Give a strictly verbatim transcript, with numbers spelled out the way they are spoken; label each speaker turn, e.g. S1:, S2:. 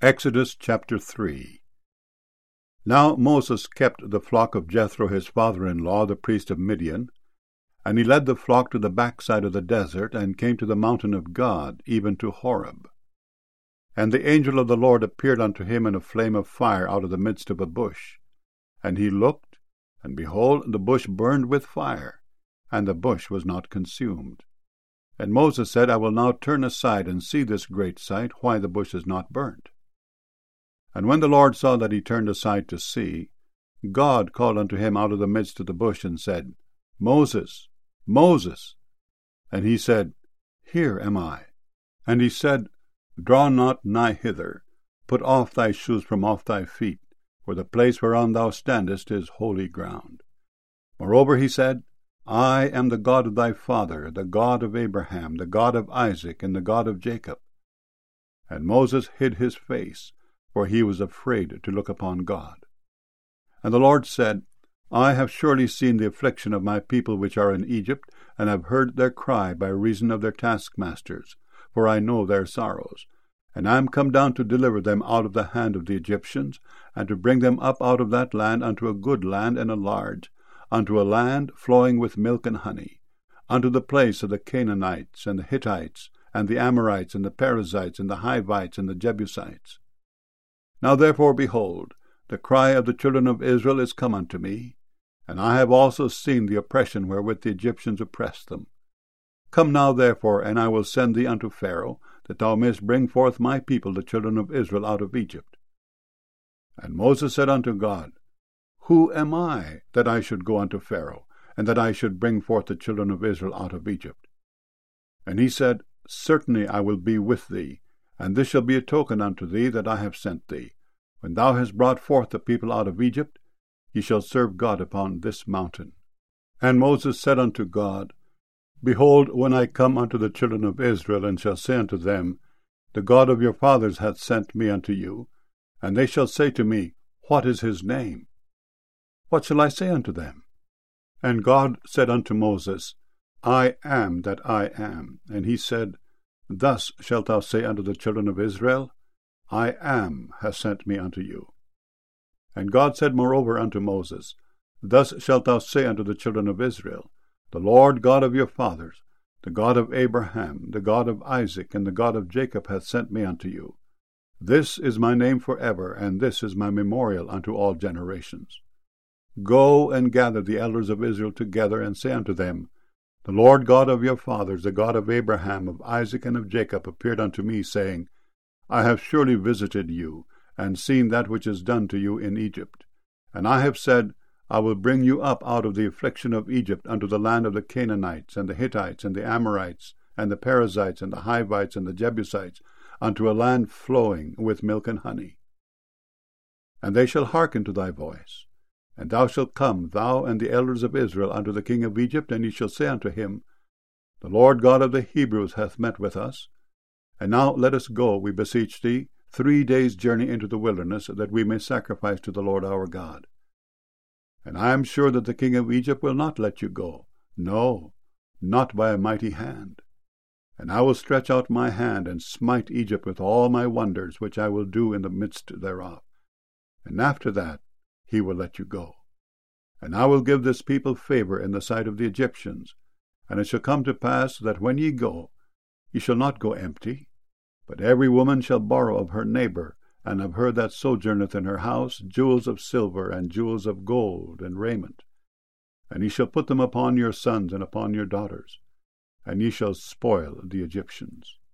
S1: Exodus chapter three. Now Moses kept the flock of Jethro his father-in-law, the priest of Midian, and he led the flock to the backside of the desert, and came to the mountain of God, even to Horeb. And the angel of the Lord appeared unto him in a flame of fire out of the midst of a bush. And he looked, and behold, the bush burned with fire, and the bush was not consumed. And Moses said, I will now turn aside and see this great sight, why the bush is not burnt. And when the Lord saw that he turned aside to see, God called unto him out of the midst of the bush, and said, Moses, Moses. And he said, Here am I. And he said, Draw not nigh hither, put off thy shoes from off thy feet, for the place whereon thou standest is holy ground. Moreover he said, I am the God of thy father, the God of Abraham, the God of Isaac, and the God of Jacob. And Moses hid his face, for he was afraid to look upon God. And the Lord said, I have surely seen the affliction of my people which are in Egypt, and have heard their cry by reason of their taskmasters, for I know their sorrows. And I am come down to deliver them out of the hand of the Egyptians, and to bring them up out of that land unto a good land and a large, unto a land flowing with milk and honey, unto the place of the Canaanites, and the Hittites, and the Amorites, and the Perizzites, and the Hivites, and the Jebusites. Now therefore, behold, the cry of the children of Israel is come unto me, and I have also seen the oppression wherewith the Egyptians oppressed them. Come now therefore, and I will send thee unto Pharaoh, that thou mayest bring forth my people, the children of Israel, out of Egypt. And Moses said unto God, Who am I, that I should go unto Pharaoh, and that I should bring forth the children of Israel out of Egypt? And he said, Certainly I will be with thee, and this shall be a token unto thee that I have sent thee. When thou hast brought forth the people out of Egypt, ye shall serve God upon this mountain. And Moses said unto God, Behold, when I come unto the children of Israel, and shall say unto them, The God of your fathers hath sent me unto you, and they shall say to me, What is his name? What shall I say unto them? And God said unto Moses, I am that I am. And he said, Thus shalt thou say unto the children of Israel, I am hath sent me unto you. And God said moreover unto Moses, Thus shalt thou say unto the children of Israel, The Lord God of your fathers, the God of Abraham, the God of Isaac, and the God of Jacob hath sent me unto you. This is my name for ever, and this is my memorial unto all generations. Go and gather the elders of Israel together, and say unto them, The Lord God of your fathers, the God of Abraham, of Isaac, and of Jacob, appeared unto me, saying, I have surely visited you, and seen that which is done to you in Egypt. And I have said, I will bring you up out of the affliction of Egypt unto the land of the Canaanites, and the Hittites, and the Amorites, and the Perizzites, and the Hivites, and the Jebusites, unto a land flowing with milk and honey. And they shall hearken to thy voice. And thou shalt come, thou and the elders of Israel, unto the king of Egypt, and ye shall say unto him, The Lord God of the Hebrews hath met with us. And now let us go, we beseech thee, three days' journey into the wilderness, that we may sacrifice to the Lord our God. And I am sure that the king of Egypt will not let you go, no, not by a mighty hand. And I will stretch out my hand, and smite Egypt with all my wonders, which I will do in the midst thereof. And after that he will let you go. And I will give this people favor in the sight of the Egyptians. And it shall come to pass that when ye go, ye shall not go empty, but every woman shall borrow of her neighbor, and of her that sojourneth in her house, jewels of silver, and jewels of gold, and raiment. And ye shall put them upon your sons and upon your daughters, and ye shall spoil the Egyptians.